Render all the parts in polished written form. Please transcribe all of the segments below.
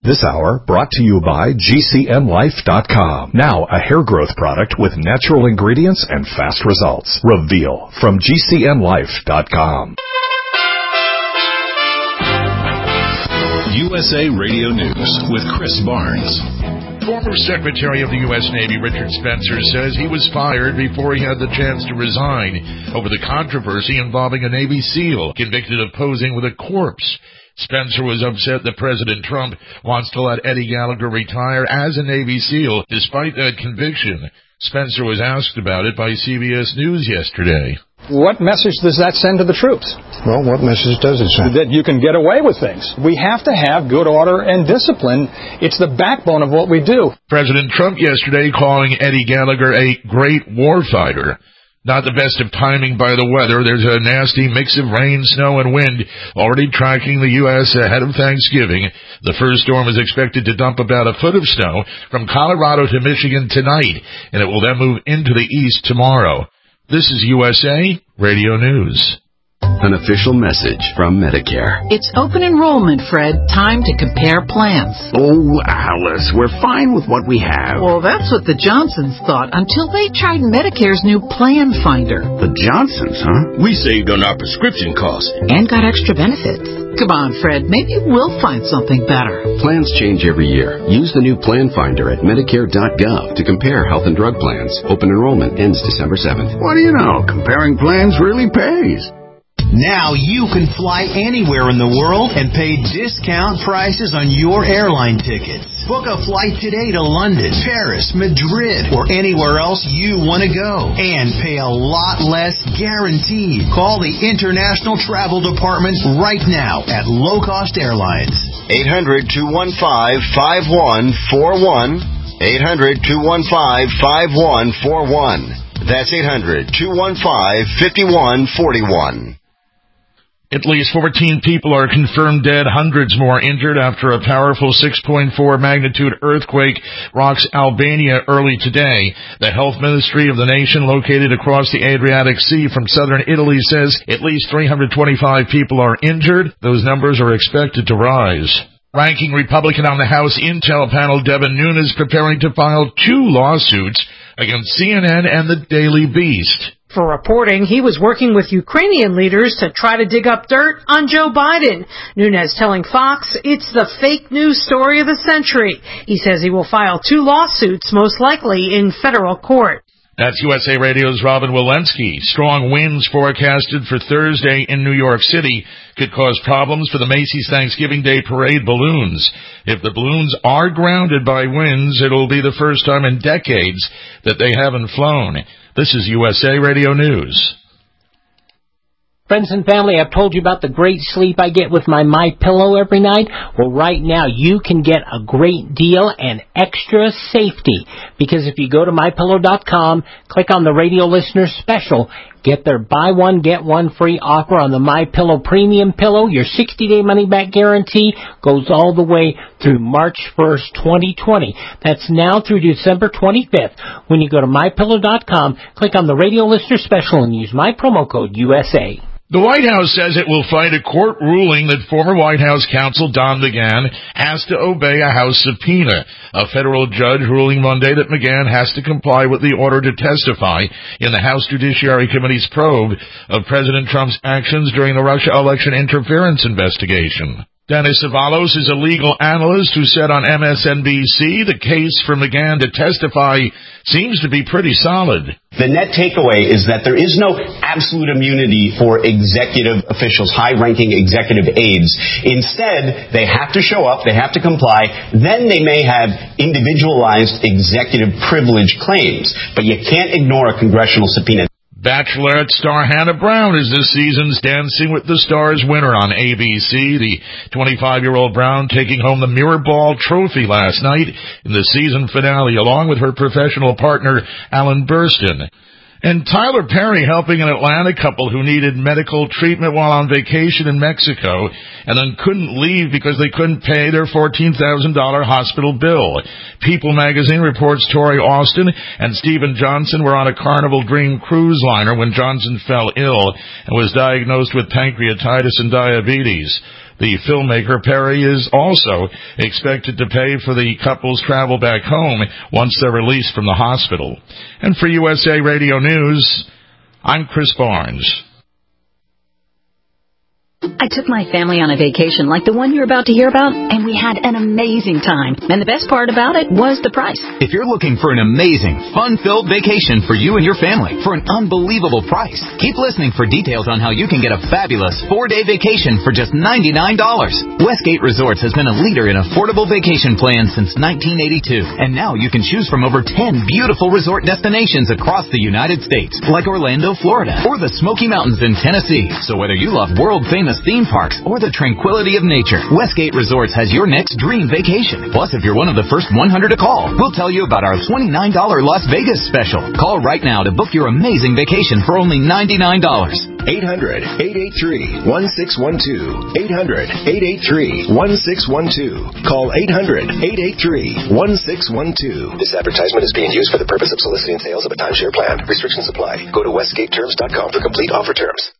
This hour brought to you by GCNlife.com. Now a hair growth product with natural ingredients and fast results. Reveal from GCNlife.com. USA Radio News with Chris Barnes. Former Secretary of the U.S. Navy Richard Spencer says he was fired before he had the chance to resign over the controversy involving a Navy SEAL convicted of posing with a corpse. Spencer was upset that President Trump wants to let Eddie Gallagher retire as a Navy SEAL despite that conviction. Spencer was asked about it by CBS News yesterday. What message does that send to the troops? Well, what message does it send? That you can get away with things. We have to have good order and discipline. It's the backbone of what we do. President Trump yesterday calling Eddie Gallagher a great warfighter. Not the best of timing by the weather. There's a nasty mix of rain, snow, and wind already tracking the U.S. ahead of Thanksgiving. The first storm is expected to dump about a foot of snow from Colorado to Michigan tonight, and it will then move into the east tomorrow. This is USA Radio News. An official message from Medicare. It's open enrollment, Fred. Time to compare plans. Oh, Alice, we're fine with what we have. Well, that's what the Johnsons thought until they tried Medicare's new Plan Finder. The Johnsons, huh? We saved on our prescription costs. And got extra benefits. Come on, Fred. Maybe we'll find something better. Plans change every year. Use the new Plan Finder at Medicare.gov to compare health and drug plans. Open enrollment ends December 7th. What do you know? Comparing plans really pays. Now you can fly anywhere in the world and pay discount prices on your airline tickets. Book a flight today to London, Paris, Madrid, or anywhere else you want to go. And pay a lot less guaranteed. Call the International Travel Department right now at Low Cost Airlines. 800-215-5141. 800-215-5141. That's 800-215-5141. At least 14 people are confirmed dead, hundreds more injured after a powerful 6.4 magnitude earthquake rocks Albania early today. The health ministry of the nation, located across the Adriatic Sea from southern Italy, says at least 325 people are injured. Those numbers are expected to rise. Ranking Republican on the House Intel panel, Devin Nunes, preparing to file 2 lawsuits against CNN and the Daily Beast. For reporting, he was working with Ukrainian leaders to try to dig up dirt on Joe Biden. Nunes telling Fox it's the fake news story of the century. He says he will file 2 lawsuits, most likely in federal court. That's USA Radio's Robin Walensky. Strong winds forecasted for Thursday in New York City could cause problems for the Macy's Thanksgiving Day Parade balloons. If the balloons are grounded by winds, it'll be the first time in decades that they haven't flown. This is USA Radio News. Friends and family, I've told you about the great sleep I get with my MyPillow every night. Well, right now you can get a great deal and extra safety, because if you go to MyPillow.com, click on the radio listener special, get their buy one, get one free offer on the MyPillow Premium Pillow. Your 60-day money-back guarantee goes all the way through March 1st, 2020. That's now through December 25th. When you go to MyPillow.com, click on the radio listener special and use my promo code USA. The White House says it will fight a court ruling that former White House counsel Don McGahn has to obey a House subpoena. A federal judge ruling Monday that McGahn has to comply with the order to testify in the House Judiciary Committee's probe of President Trump's actions during the Russia election interference investigation. Dennis Avalos is a legal analyst who said on MSNBC the case for McGahn to testify seems to be pretty solid. The net takeaway is that there is no absolute immunity for executive officials, high-ranking executive aides. Instead, they have to show up, they have to comply, then they may have individualized executive privilege claims. But you can't ignore a congressional subpoena. Bachelorette star Hannah Brown is this season's Dancing with the Stars winner on ABC. The 25-year-old Brown taking home the Mirrorball Trophy last night in the season finale, along with her professional partner, Alan Burstyn. And Tyler Perry helping an Atlanta couple who needed medical treatment while on vacation in Mexico and then couldn't leave because they couldn't pay their $14,000 hospital bill. People magazine reports Tori Austin and Stephen Johnson were on a Carnival Dream cruise liner when Johnson fell ill and was diagnosed with pancreatitis and diabetes. The filmmaker Perry is also expected to pay for the couple's travel back home once they're released from the hospital. And for USA Radio News, I'm Chris Barnes. I took my family on a vacation like the one you're about to hear about, and we had an amazing time. And the best part about it was the price. If you're looking for an amazing, fun-filled vacation for you and your family for an unbelievable price, keep listening for details on how you can get a fabulous 4-day vacation for just $99. Westgate Resorts has been a leader in affordable vacation plans since 1982. And now you can choose from over 10 beautiful resort destinations across the United States, like Orlando, Florida, or the Smoky Mountains in Tennessee. So whether you love world-famous theme parks or the tranquility of nature, Westgate Resorts has your next dream vacation. Plus, if you're one of the first 100 to call, we'll tell you about our $29 Las Vegas special. Call right now to book your amazing vacation for only $99. 800-883-1612. 800-883-1612. Call 800-883-1612. This advertisement is being used for the purpose of soliciting sales of a timeshare plan. Restrictions apply. Go to westgateterms.com for complete offer terms.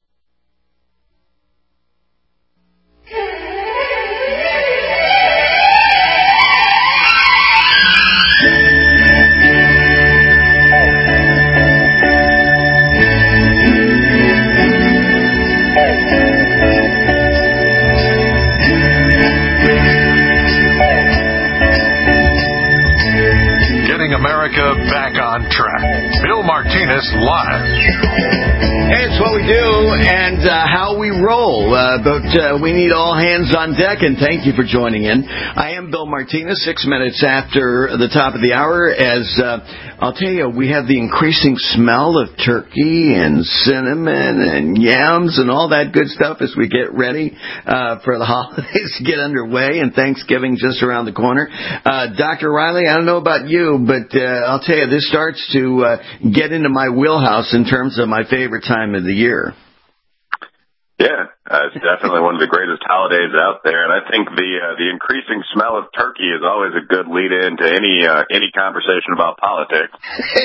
America back on track. Bill Martinez live. Hey, it's what we do and how we roll. But we need all hands on deck, and thank you for joining in. I am Bill Martinez, 6 minutes after the top of the hour. As I'll tell you, we have the increasing smell of turkey and cinnamon and yams and all that good stuff as we get ready for the holidays to get underway, and Thanksgiving just around the corner. Dr. Riley, I don't know about you, but I'll tell you, this starts to get into my wheelhouse in terms of my favorite time of the year. Yeah, it's definitely one of the greatest holidays out there, and I think the increasing smell of turkey is always a good lead-in to any conversation about politics.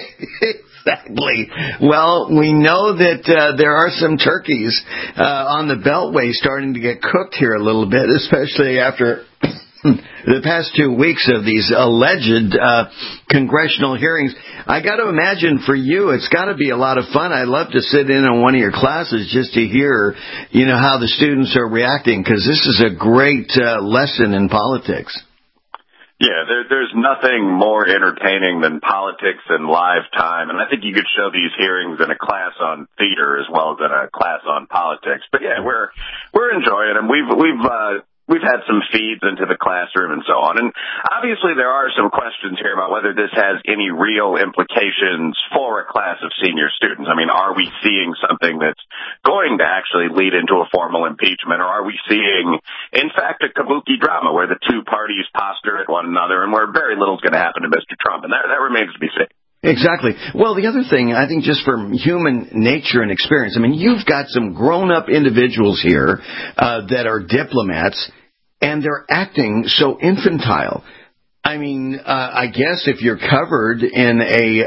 Exactly. Well, we know that there are some turkeys on the Beltway starting to get cooked here a little bit, especially after the past 2 weeks of these alleged congressional hearings. I got to imagine for you, it's got to be a lot of fun. I'd love to sit in on one of your classes just to hear, how the students are reacting, because this is a great lesson in politics. Yeah, there's nothing more entertaining than politics in live time, and I think you could show these hearings in a class on theater as well as in a class on politics. But yeah, we're enjoying them. We've had some feeds into the classroom and so on. And obviously there are some questions here about whether this has any real implications for a class of senior students. I mean, are we seeing something that's going to actually lead into a formal impeachment, or are we seeing, in fact, a kabuki drama where the two parties posture at one another and where very little is going to happen to Mr. Trump? And that remains to be seen. Exactly. Well, the other thing, I think, just from human nature and experience, I mean, you've got some grown-up individuals here that are diplomats, and they're acting so infantile. I mean, I guess if you're covered in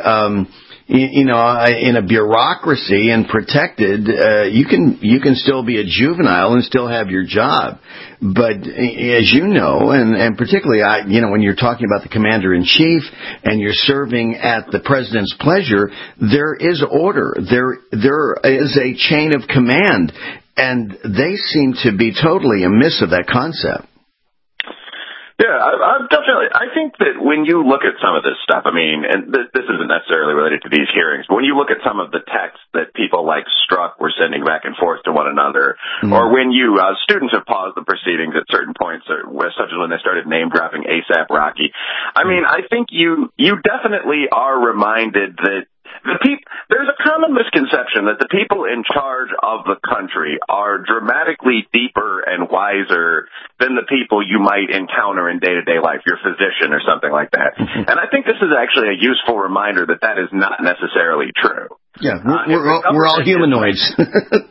a bureaucracy and protected, you can still be a juvenile and still have your job. But as you know, and particularly when you're talking about the commander-in-chief and you're serving at the president's pleasure, there is order. There is a chain of command, and they seem to be totally amiss of that concept. Yeah, definitely. I think that when you look at some of this stuff, I mean, and this isn't necessarily related to these hearings, but when you look at some of the texts that people like Strzok were sending back and forth to one another, or when students have paused the proceedings at certain points, such as when they started name-dropping A$AP Rocky, I mean, I think you definitely are reminded that there's a common misconception that the people in charge of the country are dramatically deeper and wiser than the people you might encounter in day-to-day life, your physician or something like that. And I think this is actually a useful reminder that is not necessarily true. Yeah, we're all humanoids. Yeah,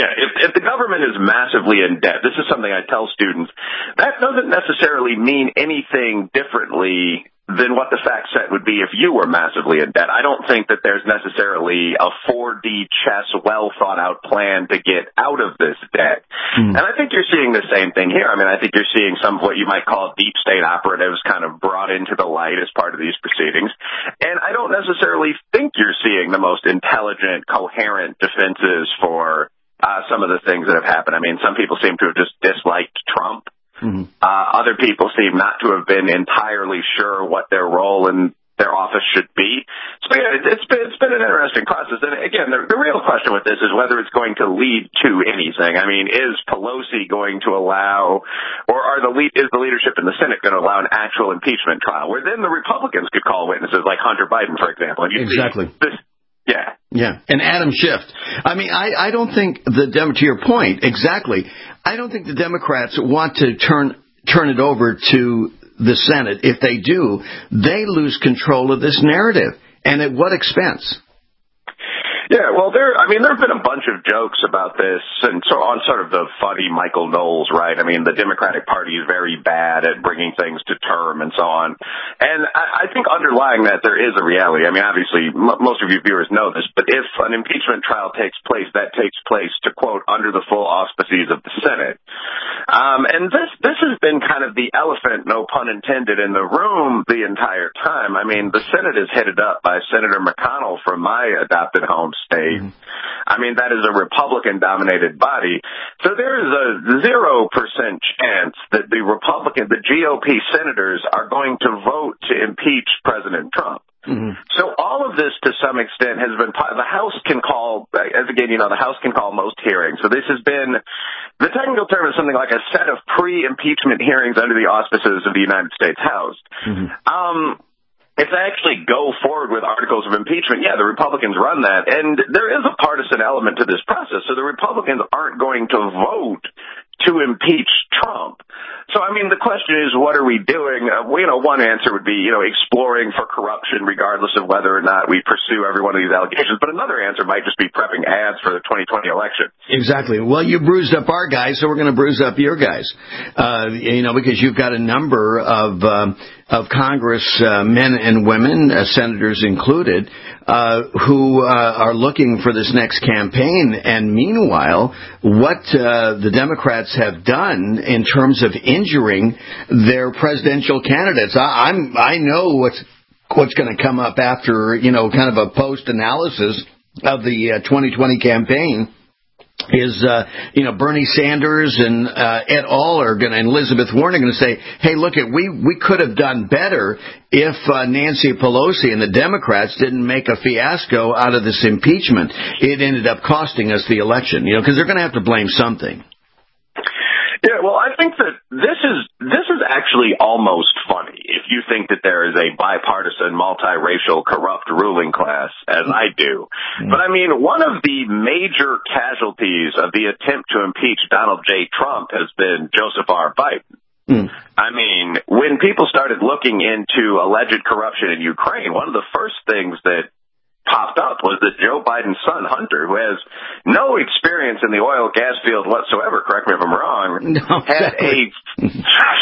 Yeah, if the government is massively in debt, this is something I tell students, that doesn't necessarily mean anything differently than what the fact set would be if you were massively in debt. I don't think that there's necessarily a 4D chess, well-thought-out plan to get out of this debt. And I think you're seeing the same thing here. I mean, I think you're seeing some of what you might call deep state operatives kind of brought into the light as part of these proceedings. And I don't necessarily think you're seeing the most intelligent, coherent defenses for some of the things that have happened. I mean, some people seem to have just disliked Trump. Other people seem not to have been entirely sure what their role in their office should be. So yeah, it's been an interesting process. And again, the real question with this is whether it's going to lead to anything. I mean, is Pelosi going to allow, or is the leadership in the Senate going to allow an actual impeachment trial, where then the Republicans could call witnesses like Hunter Biden, for example? And exactly. Yeah, and Adam Schiff. I mean, I don't think to your point, exactly, I don't think the Democrats want to turn it over to the Senate. If they do, they lose control of this narrative. And at what expense? Yeah, well, there have been a bunch of jokes about this, and so on sort of the funny Michael Knowles, right? I mean, the Democratic Party is very bad at bringing things to term and so on. And I think underlying that there is a reality. I mean, obviously, most of you viewers know this, but if an impeachment trial takes place, that takes place, to quote, under the full auspices of the Senate. And this has been kind of the elephant, no pun intended, in the room the entire time. I mean, the Senate is headed up by Senator McConnell from my adopted home state. I mean, that is a Republican-dominated body. So there is a 0% chance that the GOP senators are going to vote to impeach President Trump. So all of this, to some extent, has been the House can call, as again, the House can call most hearings. So this has been, the technical term is something like a set of pre-impeachment hearings under the auspices of the United States House. If they actually go forward with articles of impeachment, yeah, the Republicans run that. And there is a partisan element to this process. So the Republicans aren't going to vote to impeach Trump. So, I mean, the question is, what are we doing? One answer would be, exploring for corruption regardless of whether or not we pursue every one of these allegations. But another answer might just be prepping ads for the 2020 election. Exactly. Well, you bruised up our guys, so we're going to bruise up your guys. Because you've got a number of Congress men and women, senators included, who are looking for this next campaign. And meanwhile, what the Democrats have done in terms of injuring their presidential candidates, I know what's going to come up after, kind of a post-analysis of the 2020 campaign. Is Bernie Sanders and et al. And Elizabeth Warren are going to say, hey, look, we could have done better if Nancy Pelosi and the Democrats didn't make a fiasco out of this impeachment. It ended up costing us the election, because they're going to have to blame something. Yeah, well, I think that this is actually almost funny if you think that there is a bipartisan, multiracial, corrupt ruling class, as I do. But I mean, one of the major casualties of the attempt to impeach Donald J. Trump has been Joseph R. Biden. I mean, when people started looking into alleged corruption in Ukraine, one of the first things that popped up was that Joe Biden's son, Hunter, who has no experience in the oil and gas field whatsoever, correct me if I'm wrong, had a $55,000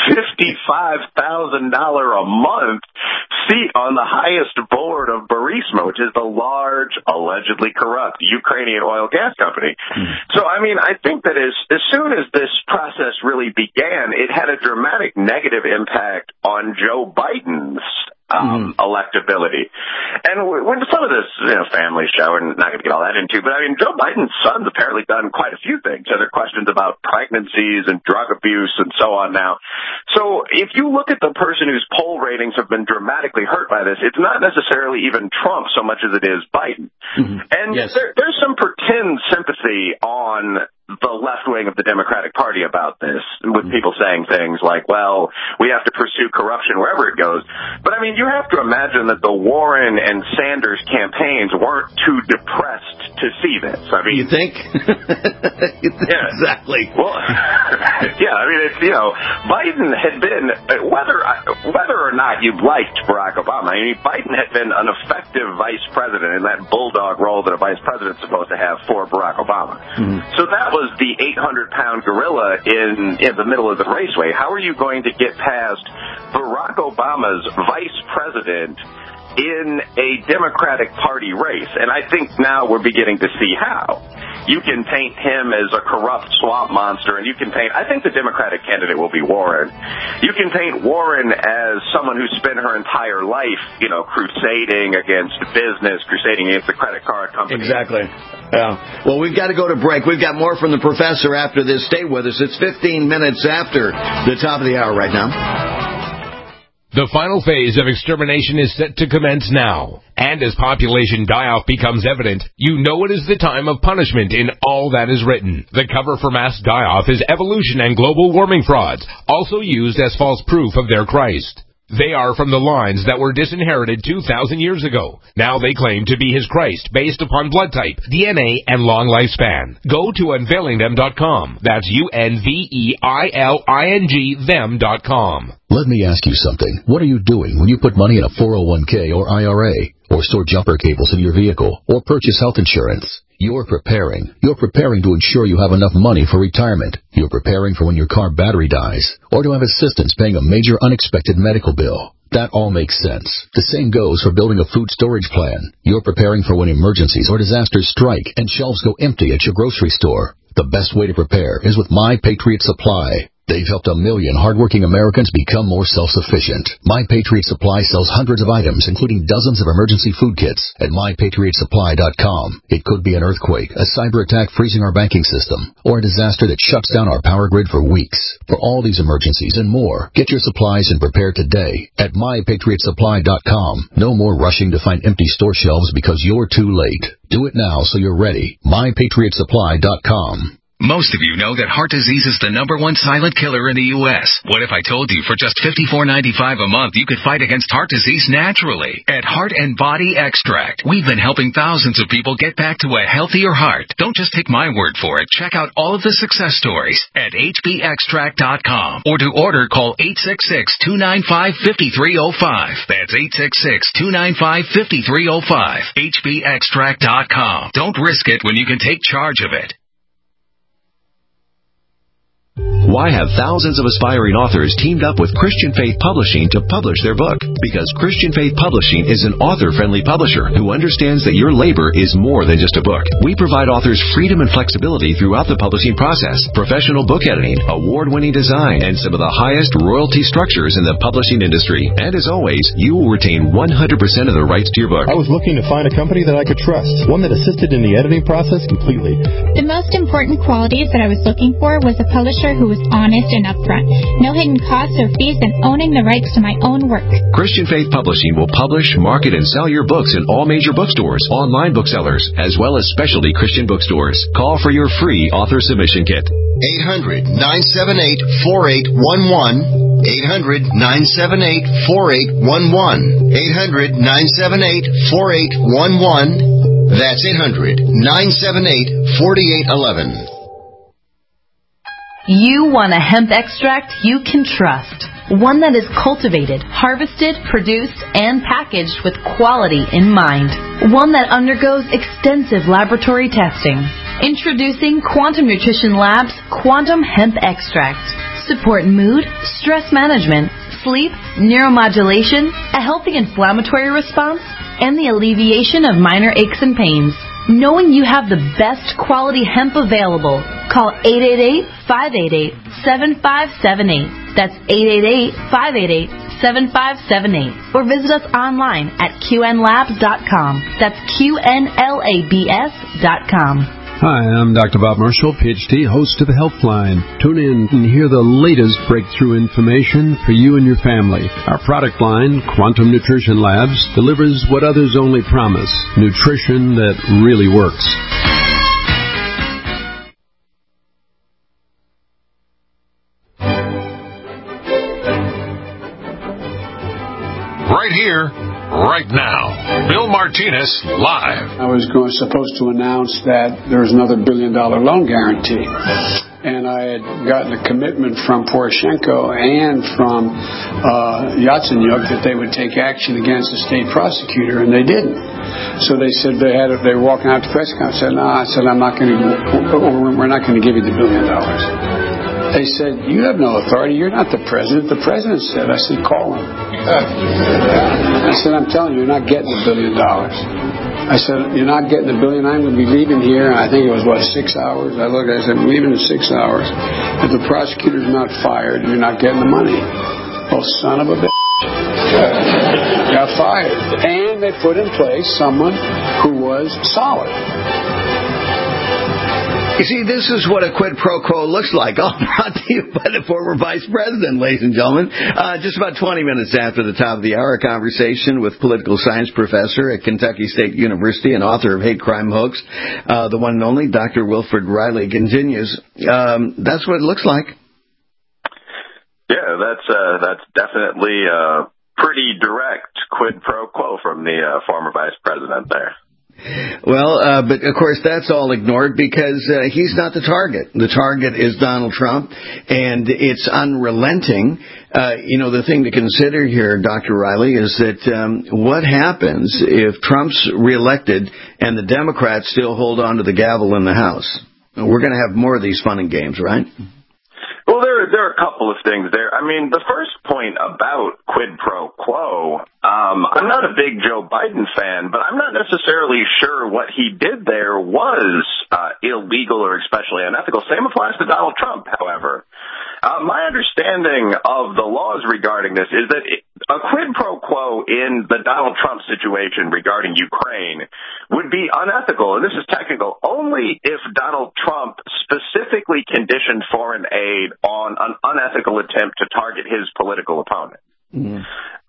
a month seat on the highest board of Burisma, which is the large, allegedly corrupt Ukrainian oil and gas company. So, I mean, I think that as soon as this process really began, it had a dramatic negative impact on Joe Biden's electability. And when some of this, family show, we're not going to get all that into, but I mean, Joe Biden's son's apparently done quite a few things. There are questions about pregnancies and drug abuse and so on now. So if you look at the person whose poll ratings have been dramatically hurt by this, it's not necessarily even Trump so much as it is Biden. And there's some pretend sympathy on the left wing of the Democratic Party about this, with people saying things like, well, we have to pursue corruption wherever it goes. But I mean, you have to imagine that the Warren and Sanders campaigns weren't too depressed to see this. I mean, you think? Yeah, exactly. Well, yeah. I mean, it's Biden had been whether or not you liked Barack Obama. I mean, Biden had been an effective vice president in that bulldog role that a vice president's supposed to have for Barack Obama. Mm-hmm. So that was the 800-pound gorilla in the middle of the raceway. How are you going to get past Barack Obama's vice president in a Democratic Party race? And I think now we're beginning to see how. You can paint him as a corrupt swamp monster, and you can paint, I think the Democratic candidate will be Warren. You can paint Warren as someone who spent her entire life, crusading against business, crusading against the credit card company. Exactly. Yeah. Well, we've got to go to break. We've got more from the professor after this. Stay with us. It's 15 minutes after the top of the hour right now. The final phase of extermination is set to commence now. And as population die-off becomes evident, you know it is the time of punishment in all that is written. The cover for mass die-off is evolution and global warming frauds, also used as false proof of their Christ. They are from the lines that were disinherited 2,000 years ago. Now they claim to be his Christ based upon blood type, DNA, and long lifespan. Go to unveilingthem.com. That's UNVEILING them.com. Let me ask you something. What are you doing when you put money in a 401k or IRA, or store jumper cables in your vehicle, or purchase health insurance? You're preparing. You're preparing to ensure you have enough money for retirement. You're preparing for when your car battery dies, or to have assistance paying a major unexpected medical bill. That all makes sense. The same goes for building a food storage plan. You're preparing for when emergencies or disasters strike and shelves go empty at your grocery store. The best way to prepare is with My Patriot Supply. They've helped 1 million hardworking Americans become more self-sufficient. My Patriot Supply sells hundreds of items, including dozens of emergency food kits at MyPatriotSupply.com. It could be an earthquake, a cyber attack freezing our banking system, or a disaster that shuts down our power grid for weeks. For all these emergencies and more, get your supplies and prepare today at MyPatriotSupply.com. No more rushing to find empty store shelves because you're too late. Do it now so you're ready. MyPatriotSupply.com. Most of you know that heart disease is the #1 silent killer in the U.S. What if I told you for just $54.95 a month you could fight against heart disease naturally? At Heart and Body Extract, we've been helping thousands of people get back to a healthier heart. Don't just take my word for it. Check out all of the success stories at hbextract.com. Or to order, call 866-295-5305. That's 866-295-5305. hbextract.com. Don't risk it when you can take charge of it. Why have thousands of aspiring authors teamed up with Christian Faith Publishing to publish their book? Because Christian Faith Publishing is an author-friendly publisher who understands that your labor is more than just a book. We provide authors freedom and flexibility throughout the publishing process, professional book editing, award-winning design, and some of the highest royalty structures in the publishing industry. And as always, you will retain 100% of the rights to your book. I was looking to find a company that I could trust, one that assisted in the editing process completely. The most important qualities that I was looking for was a publisher who was honest and upfront, no hidden costs or fees, and owning the rights to my own work. Christian Faith Publishing will publish, market, and sell your books in all major bookstores, online booksellers, as well as specialty Christian bookstores. Call for your free author submission kit. 800-978-4811. 800-978-4811. 800-978-4811. That's 800-978-4811. You want a hemp extract you can trust. One that is cultivated, harvested, produced, and packaged with quality in mind. One that undergoes extensive laboratory testing. Introducing Quantum Nutrition Labs Quantum Hemp Extract. Support mood, stress management, sleep, neuromodulation, a healthy inflammatory response, and the alleviation of minor aches and pains. Knowing you have the best quality hemp available, call 888-588-7578. That's 888-588-7578. Or visit us online at qnlabs.com. That's qnlabs.com. Hi, I'm Dr. Bob Marshall, PhD, host of the Healthline. Tune in and hear the latest breakthrough information for you and your family. Our product line, Quantum Nutrition Labs, delivers what others only promise, nutrition that really works. Right here right now. Bill Martinez, live. I was supposed to announce that there was another $1 billion loan guarantee. And I had gotten a commitment from Poroshenko and from Yatsenyuk that they would take action against the state prosecutor, and they didn't. So they said they were walking out to press conference. I said, we're not going to give you the $1 billion. They said, you have no authority. You're not the president. The president said. I said, call him. I said, I'm telling you, you're not getting the $1 billion. I said, you're not getting the $1 billion. I'm going to be leaving here. And I think it was, 6 hours? I said, I'm leaving in 6 hours. If the prosecutor's not fired, you're not getting the money. Oh, son of a bitch. Got fired. And they put in place someone who was solid. You see, this is what a quid pro quo looks like. All brought to you by the former vice president, ladies and gentlemen. Just about 20 minutes after the top of the hour, a conversation with political science professor at Kentucky State University and author of Hate Crime Hoax, the one and only Dr. Wilfred Reilly continues. That's what it looks like. Yeah, that's definitely a pretty direct quid pro quo from the former vice president there. Well, but of course that's all ignored because he's not the target. The target is Donald Trump, and it's unrelenting. The thing to consider here, Dr. Reilly, is that what happens if Trump's reelected and the Democrats still hold on to the gavel in the House? We're going to have more of these fun and games, right? Well, there are a couple of things there. I mean, the first point about quid pro quo, I'm not a big Joe Biden fan, but I'm not necessarily sure what he did there was illegal or especially unethical. Same applies to Donald Trump, however. My understanding of the laws regarding this is that a quid pro quo in the Donald Trump situation regarding Ukraine would be unethical, and this is technical, only if Donald Trump specifically conditioned foreign aid on an unethical attempt to target his political opponent. Mm-hmm.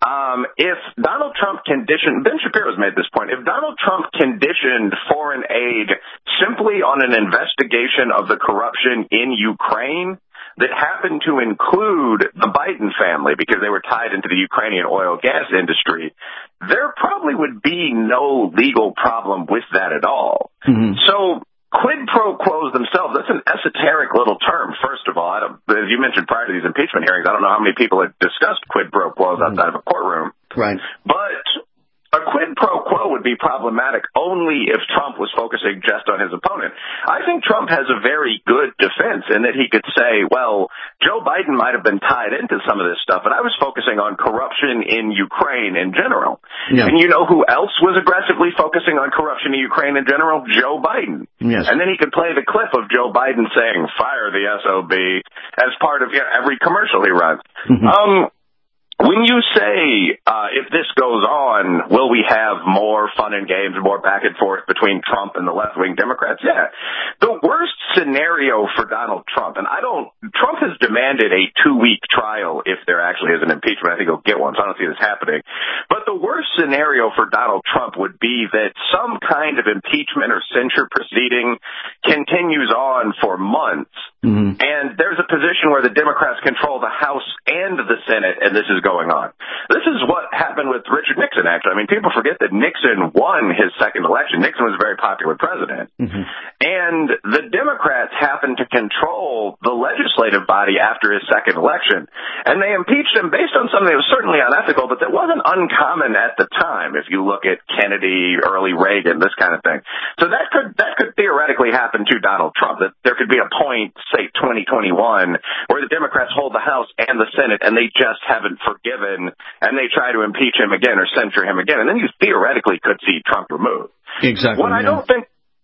If Donald Trump conditioned, Ben Shapiro's made this point, if Donald Trump conditioned foreign aid simply on an investigation of the corruption in Ukraine that happened to include the Biden family because they were tied into the Ukrainian oil gas industry, there probably would be no legal problem with that at all. Mm-hmm. So quid pro quos themselves, that's an esoteric little term, first of all. As you mentioned prior to these impeachment hearings, I don't know how many people have discussed quid pro quos outside of a courtroom. Right. But a quid pro quo would be problematic only if Trump was focusing just on his opponent. I think Trump has a very good defense in that he could say, well, Joe Biden might have been tied into some of this stuff, but I was focusing on corruption in Ukraine in general. Yeah. And you know who else was aggressively focusing on corruption in Ukraine in general? Joe Biden. Yes. And then he could play the clip of Joe Biden saying, fire the SOB, as part of every commercial he runs. Mm-hmm. When you say, if this goes on, will we have more fun and games, more back and forth between Trump and the left-wing Democrats? Yeah. The worst scenario for Donald Trump, and Trump has demanded a 2-week trial if there actually is an impeachment. I think he'll get one, so I don't see this happening. But the worst scenario for Donald Trump would be that some kind of impeachment or censure proceeding continues on for months. Mm-hmm. And there's a position where the Democrats control the House and the Senate, and this is going on. This is what happened with Richard Nixon, actually. I mean, people forget that Nixon won his second election. Nixon was a very popular president. Mm-hmm. And the Democrats happened to control the legislative body after his second election. And they impeached him based on something that was certainly unethical, but that wasn't uncommon at the time, if you look at Kennedy, early Reagan, this kind of thing. So that could theoretically happen to Donald Trump, that there could be a point, say 2021, where the Democrats hold the House and the Senate and they just haven't forgiven and they try to impeach him again or censure him again. And then you theoretically could see Trump removed. Exactly. What I don't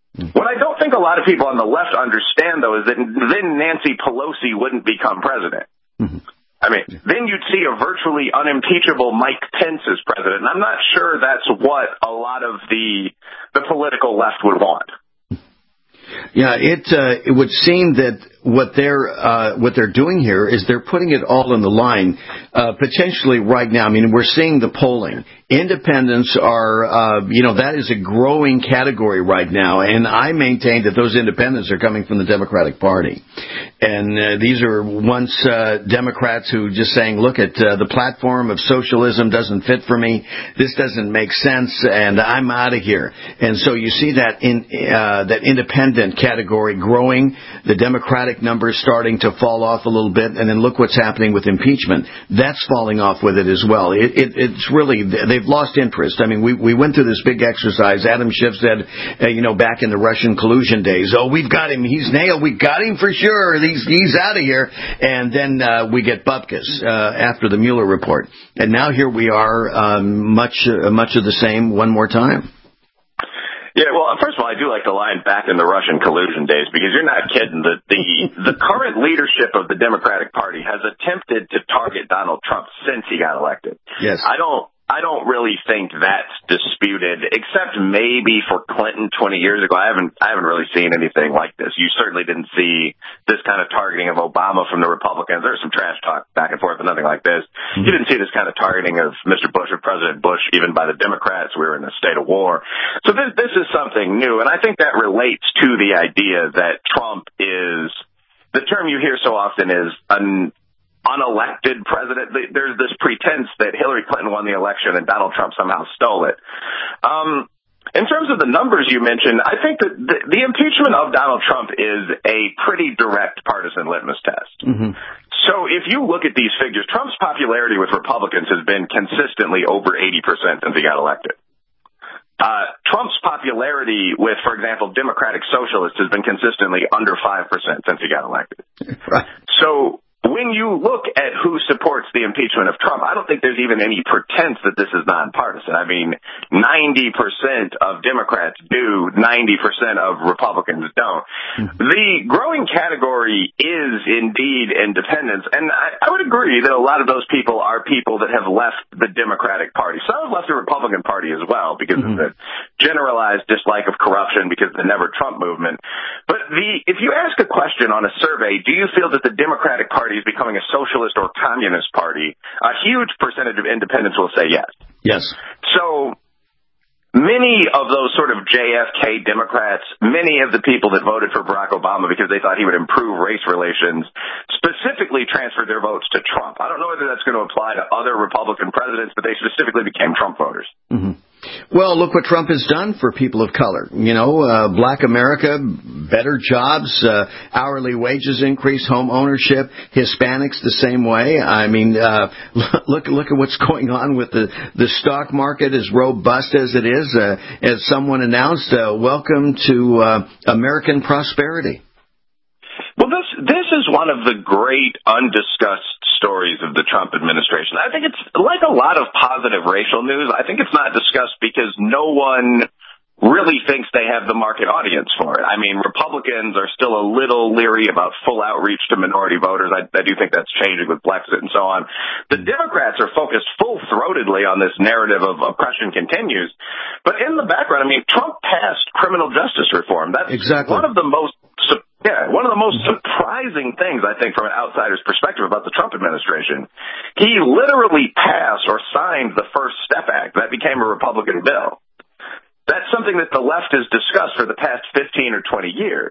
think a lot of people on the left understand, though, is that then Nancy Pelosi wouldn't become president. Mm-hmm. I mean, then you'd see a virtually unimpeachable Mike Pence as president. And I'm not sure that's what a lot of the political left would want. Yeah, it would seem that what they're doing here is they're putting it all on the line, potentially right now. I mean, we're seeing the polling. Independents are, that is a growing category right now, and I maintain that those independents are coming from the Democratic Party. And these are once Democrats who just saying, look at the platform of socialism doesn't fit for me, this doesn't make sense, and I'm out of here. And so you see that that independent category growing, the Democratic numbers starting to fall off a little bit, and then look what's happening with impeachment. That's falling off with it as well. It's really, they've lost interest. I mean, we went through this big exercise. Adam Schiff said, back in the Russian collusion days, we've got him, he's nailed, we got him for sure, he's out of here. And then we get bupkis after the Mueller report. And now here we are, much of the same one more time. Yeah, well, first of all, I do like the line back in the Russian collusion days, because you're not kidding. The current leadership of the Democratic Party has attempted to target Donald Trump since he got elected. Yes. I don't really think that's disputed, except maybe for Clinton 20 years ago. I haven't really seen anything like this. You certainly didn't see this kind of targeting of Obama from the Republicans. There was some trash talk back and forth, but nothing like this. Mm-hmm. You didn't see this kind of targeting of Mr. Bush or President Bush, even by the Democrats. We were in a state of war. So this is something new, and I think that relates to the idea that Trump is, the term you hear so often is an unelected president. There's this pretense that Hillary Clinton won the election and Donald Trump somehow stole it. In terms of the numbers you mentioned, I think that the impeachment of Donald Trump is a pretty direct partisan litmus test. Mm-hmm. So if you look at these figures, Trump's popularity with Republicans has been consistently over 80% since he got elected. Trump's popularity with, for example, Democratic Socialists has been consistently under 5% since he got elected. Right. So when you look at who supports the impeachment of Trump, I don't think there's even any pretense that this is nonpartisan. I mean, 90% of Democrats do, 90% of Republicans don't. Mm-hmm. The growing category is indeed independents, and I would agree that a lot of those people are people that have left the Democratic Party. Some have left the Republican Party as well because of the generalized dislike of corruption because of the Never Trump movement. But if you ask a question on a survey, do you feel that the Democratic Party is becoming a socialist or communist party, a huge percentage of independents will say yes. Yes. So many of those sort of JFK Democrats, many of the people that voted for Barack Obama because they thought he would improve race relations, specifically transferred their votes to Trump. I don't know whether that's going to apply to other Republican presidents, but they specifically became Trump voters. Mm-hmm. Well, look what Trump has done for people of color. Black America, better jobs, hourly wages increase, home ownership, Hispanics the same way. I mean, look at what's going on with the stock market, as robust as it is. As someone announced, welcome to American prosperity. Well, this is one of the great undiscussed stories of the Trump administration. I think it's like a lot of positive racial news. I think it's not discussed because no one really thinks they have the market audience for it. I mean, Republicans are still a little leery about full outreach to minority voters. I do think that's changing with Brexit and so on. The Democrats are focused full-throatedly on this narrative of oppression continues. But in the background, I mean, Trump passed criminal justice reform. That's exactly one of the most surprising things, I think, from an outsider's perspective about the Trump administration. He literally passed or signed the First Step Act. That became a Republican bill. That's something that the left has discussed for the past 15 or 20 years.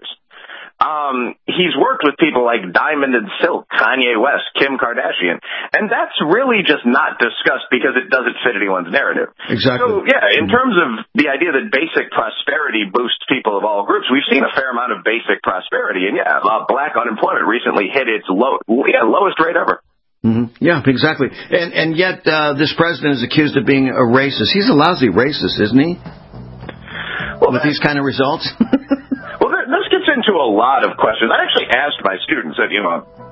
He's worked with people like Diamond and Silk, Kanye West, Kim Kardashian, and that's really just not discussed because it doesn't fit anyone's narrative. Exactly. So, in terms of the idea that basic prosperity boosts people of all groups, we've seen a fair amount of basic prosperity, and black unemployment recently hit its lowest rate ever. Mm-hmm. Yeah, exactly. And yet this president is accused of being a racist. He's a lousy racist, isn't he? Well, with these kind of results? Well, this gets into a lot of questions. I actually asked my students at,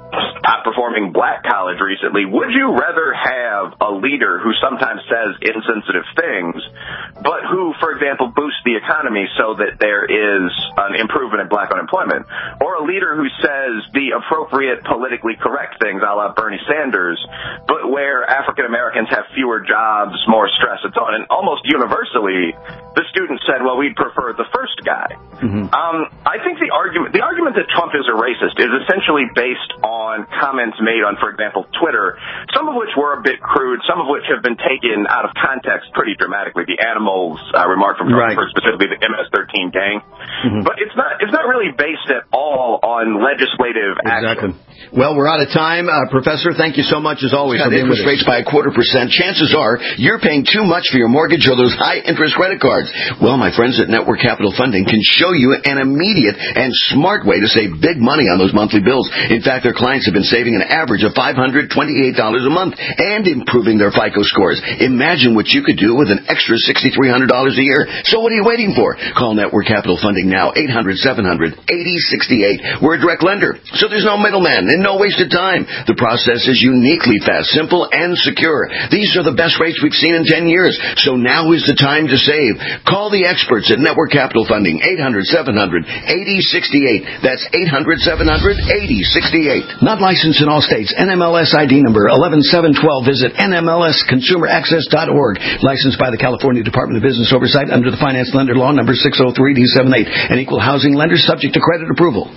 top-performing black college recently. Would you rather have a leader who sometimes says insensitive things, but who, for example, boosts the economy so that there is an improvement in black unemployment, or a leader who says the appropriate politically correct things, a la Bernie Sanders, but where African Americans have fewer jobs, more stress, and so on? And almost universally, the students said, well, we'd prefer the first guy. Mm-hmm. I think the argument that Trump is a racist is essentially based on comments made on, for example, Twitter, some of which were a bit crude, some of which have been taken out of context pretty dramatically. The animals remark from Trump, specifically the MS-13 gang. Mm-hmm. But it's not really based at all on legislative action. Well, we're out of time. Professor, thank you so much, as always, for being with us. Interest rates by 0.25%. Chances are you're paying too much for your mortgage or those high-interest credit cards. Well, my friends at Network Capital Funding can show you an immediate and smart way to save big money on those monthly bills. In fact, their clients have been saving an average of $528 a month and improving their FICO scores. Imagine what you could do with an extra $6,300 a year. So what are you waiting for? Call Network Capital Funding now, 800-700-8068. We're a direct lender, so there's no middleman and no wasted time. The process is uniquely fast, simple, and secure. These are the best rates we've seen in 10 years, so now is the time to save. Call the experts at Network Capital Funding, 800-700-8068. That's 800-700-8068. Not licensed in all states. NMLS ID number 11712. Visit NMLSconsumeraccess.org. Licensed by the California Department of Business Oversight under the Finance Lender Law number 603D78. An equal housing lender subject to credit approval.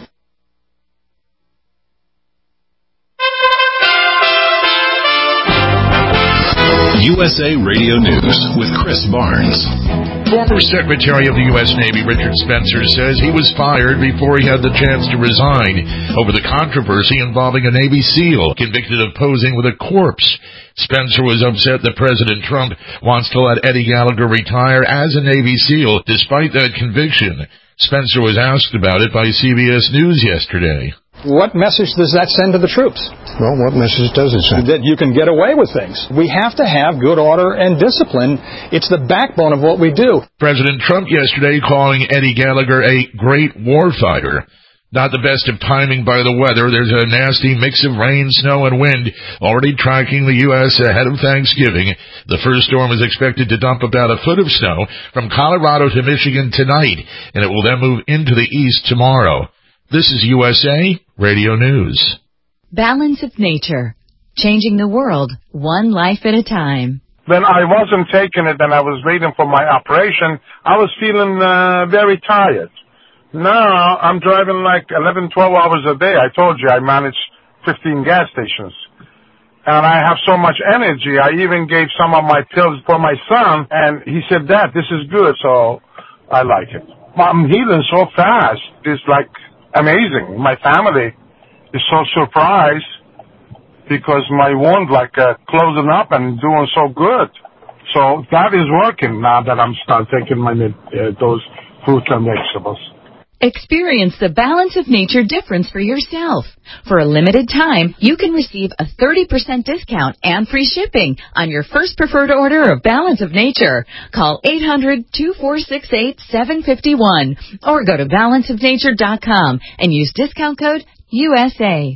USA Radio News with Chris Barnes. Former Secretary of the U.S. Navy Richard Spencer says he was fired before he had the chance to resign over the controversy involving a Navy SEAL convicted of posing with a corpse. Spencer was upset that President Trump wants to let Eddie Gallagher retire as a Navy SEAL despite that conviction. Spencer was asked about it by CBS News yesterday. What message does that send to the troops? Well, what message does it send? That you can get away with things. We have to have good order and discipline. It's the backbone of what we do. President Trump yesterday calling Eddie Gallagher a great warfighter. Not the best of timing by the weather. There's a nasty mix of rain, snow, and wind already tracking the U.S. ahead of Thanksgiving. The first storm is expected to dump about a foot of snow from Colorado to Michigan tonight, and it will then move into the east tomorrow. This is USA Radio News. Balance of Nature. Changing the world, one life at a time. When I wasn't taking it and I was waiting for my operation, I was feeling very tired. Now I'm driving like 11, 12 hours a day. I told you I manage 15 gas stations. And I have so much energy. I even gave some of my pills for my son, and he said, Dad, this is good, so I like it. I'm healing so fast. It's like amazing. My family is so surprised because my wound closing up and doing so good. So that is working now that I'm start taking my those fruits and vegetables. Experience the Balance of Nature difference for yourself. For a limited time, you can receive a 30% discount and free shipping on your first preferred order of Balance of Nature. Call 800-2468-751 or go to balanceofnature.com and use discount code USA.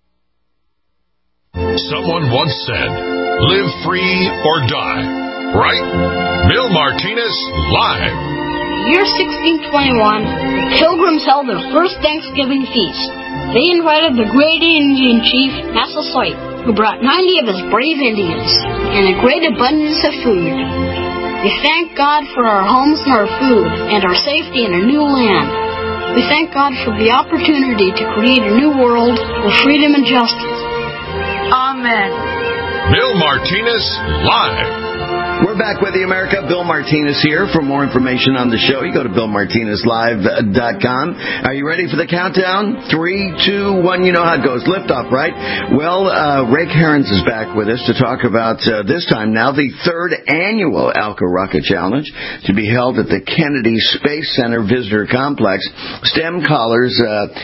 Someone once said, live free or die. Right? Bill Martinez, live. Year 1621, the Pilgrims held their first Thanksgiving feast. They invited the great Indian chief, Massasoit, who brought 90 of his brave Indians and a great abundance of food. We thank God for our homes and our food and our safety in a new land. We thank God for the opportunity to create a new world with freedom and justice. Amen. Bill Martinez, live. We're back with you, America. Bill Martinez here. For more information on the show, you go to BillMartinezLive.com. Are you ready for the countdown? 3, 2, 1. You know how it goes. Liftoff, right? Well, Rick Herons is back with us to talk about, this time now, the third annual Alka Rocket Challenge to be held at the Kennedy Space Center Visitor Complex. Scholars,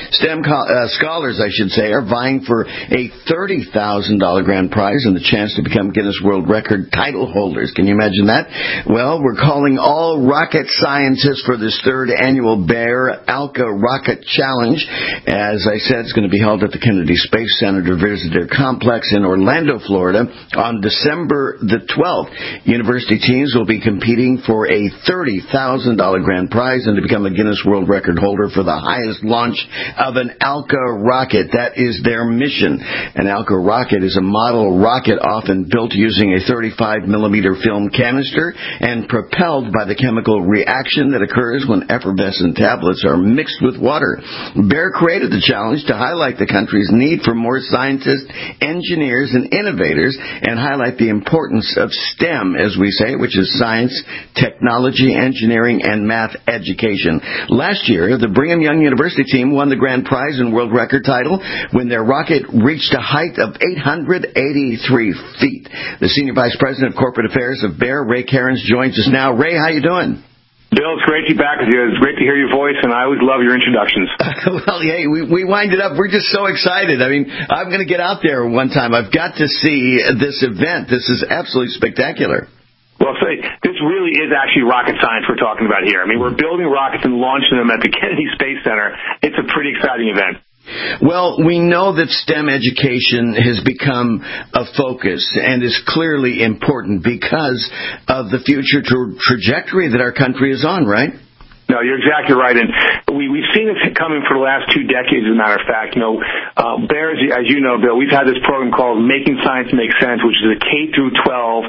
I should say, are vying for a $30,000 grand prize and the chance to become Guinness World Record title holders. Can Can you imagine that? Well, we're calling all rocket scientists for this third annual Bear Alka Rocket Challenge. As I said, it's going to be held at the Kennedy Space Center Visitor Complex in Orlando, Florida on December the 12th. University teams will be competing for a $30,000 grand prize and to become a Guinness World Record holder for the highest launch of an Alka rocket. That is their mission. An Alka rocket is a model rocket often built using a 35-millimeter film canister and propelled by the chemical reaction that occurs when effervescent tablets are mixed with water. Bear created the challenge to highlight the country's need for more scientists, engineers, and innovators and highlight the importance of STEM, as we say, which is science, technology, engineering, and math education. Last year, the Brigham Young University team won the grand prize and world record title when their rocket reached a height of 883 feet. The Senior Vice President of Corporate Affairs of Bear, Ray Cairns, joins us now. Ray, how you doing? Bill, it's great to be back with you. It's great to hear your voice, and I always love your introductions. Well, hey, we wind it up. We're just so excited. I mean, I'm going to get out there one time. I've got to see this event. This is absolutely spectacular. Well, this really is actually rocket science we're talking about here. I mean, we're building rockets and launching them at the Kennedy Space Center. It's a pretty exciting event. Well, we know that STEM education has become a focus and is clearly important because of the future trajectory that our country is on, right? No, you're exactly right, and we've seen this coming for the last 2 decades, as a matter of fact. Bear, as you know, Bill, we've had this program called Making Science Make Sense, which is a K-12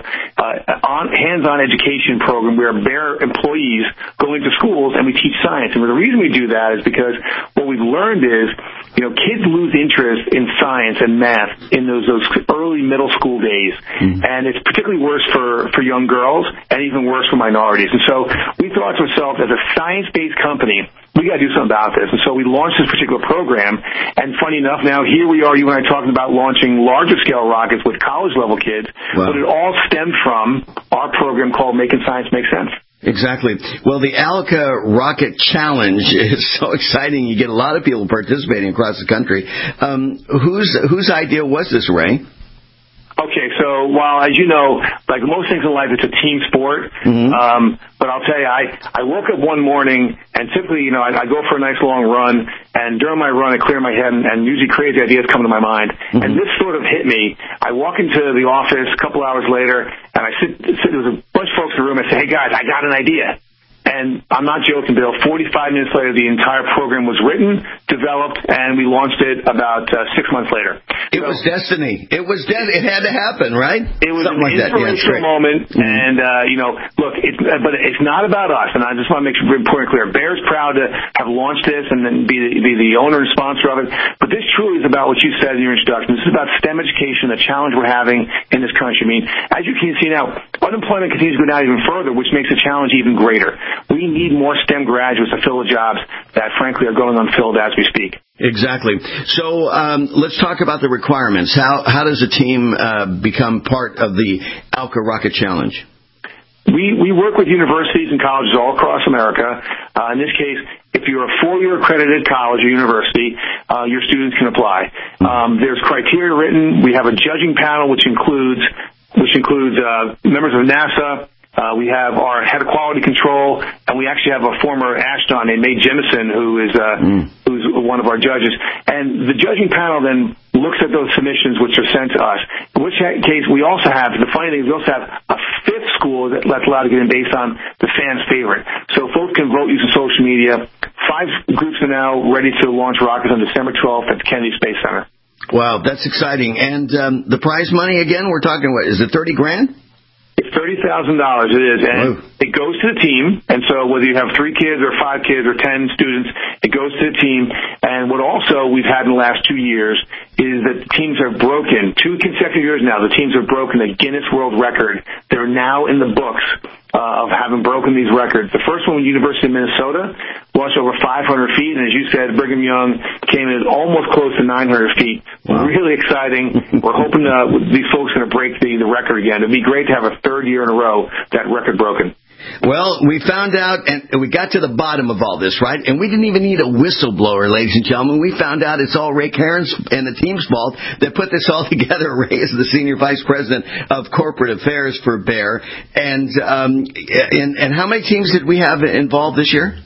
hands-on education program where Bear employees go into schools and we teach science. And the reason we do that is because what we've learned is, kids lose interest in science and math in those early middle school days, and it's particularly worse for young girls and even worse for minorities. And so we thought to ourselves, as a science-based company, we got to do something about this. And so we launched this particular program, and funny enough, now here we are, you and I talking about launching larger-scale rockets with college-level kids, wow. But it all stemmed from our program called Making Science Make Sense. Exactly. Well, the Alka Rocket Challenge is so exciting. You get a lot of people participating across the country. Whose idea was this, Ray? Okay, so while, as you know, like most things in life, it's a team sport. But I'll tell you, I woke up one morning and typically, I go for a nice long run, and during my run, I clear my head, and usually crazy ideas come to my mind. And this sort of hit me. I walk into the office a couple hours later, and I sit there was a bunch of folks in the room. I say, hey guys, I got an idea. And I'm not joking, Bill. 45 minutes later, the entire program was written, developed, and we launched it about 6 months later. It was destiny. It had to happen, right? It was something an inspirational moment. And, look, but it's not about us. And I just want to make sure important clear. Bear's proud to have launched this and then be the owner and sponsor of it. But this truly is about what you said in your introduction. This is about STEM education, the challenge we're having in this country. I mean, as you can see now, unemployment continues to go down even further, which makes the challenge even greater. We need more STEM graduates to fill the jobs that, frankly, are going unfilled as we speak. Exactly. So let's talk about the requirements. How does a team become part of the Alka Rocket Challenge? We work with universities and colleges all across America. In this case, if you're a 4-year accredited college or university, your students can apply. There's criteria written. We have a judging panel, which includes members of NASA. We have our head of quality control, and we actually have a former astronaut named Mae Jemison, who's one of our judges. And the judging panel then looks at those submissions which are sent to us. In which case, we also have, the funny thing is, we also have a 5th school that's allowed to get in based on the fans' favorite. So folks can vote using social media. 5 groups are now ready to launch rockets on December 12th at the Kennedy Space Center. Wow, that's exciting. And the prize money, again, we're talking, what, is it $30,000? It's $30,000, it is, and it goes to the team, and so whether you have 3 kids or 5 kids or 10 students, it goes to the team. And what also we've had in the last 2 years is that the teams are broken. 2 consecutive years now, the teams have broken the Guinness World Record. They're now in the books of having broken these records. The first one was University of Minnesota, launched over 500 feet, and as you said, Brigham Young came in almost close to 900 feet. Wow. Really exciting. We're hoping these folks are going to break the record again. It'd be great to have a 3rd year in a row that record broken. Well, we found out, and we got to the bottom of all this, right? And we didn't even need a whistleblower, ladies and gentlemen. We found out it's all Ray Cairns and the team's fault that put this all together. Ray is the Senior Vice President of Corporate Affairs for Bayer. And how many teams did we have involved this year?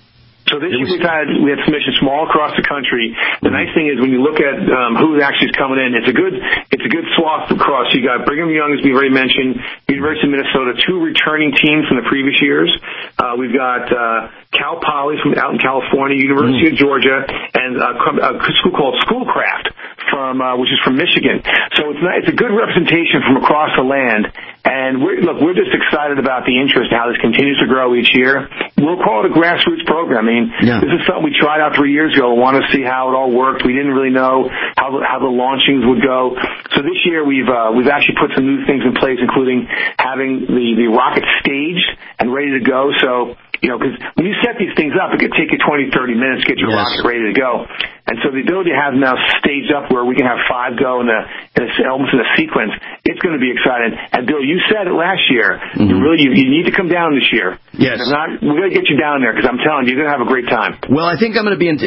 So this year we had submissions from all across the country. The nice thing is when you look at who actually is coming in, it's a good swath across. You got Brigham Young, as we already mentioned, University of Minnesota, 2 returning teams from the previous years. We've got Cal Poly from out in California, University of Georgia, and a school called Schoolcraft which is from Michigan. So it's a good representation from across the land. And we're just excited about the interest, how this continues to grow each year. We'll call it a grassroots program. I mean, This is something we tried out 3 years ago. We want to see how it all worked. We didn't really know how the launchings would go. So this year we've actually put some new things in place, including having the rocket staged and ready to go. So, because when you set these things up, it could take you 20, 30 minutes to get your rocket ready to go. And so the ability to have them now staged up where we can have 5 go almost in a sequence, it's going to be exciting. And Bill, you said it last year. You need to come down this year. Yes. We're going to get you down there because I'm telling you, you're going to have a great time. Well, I think I'm going to be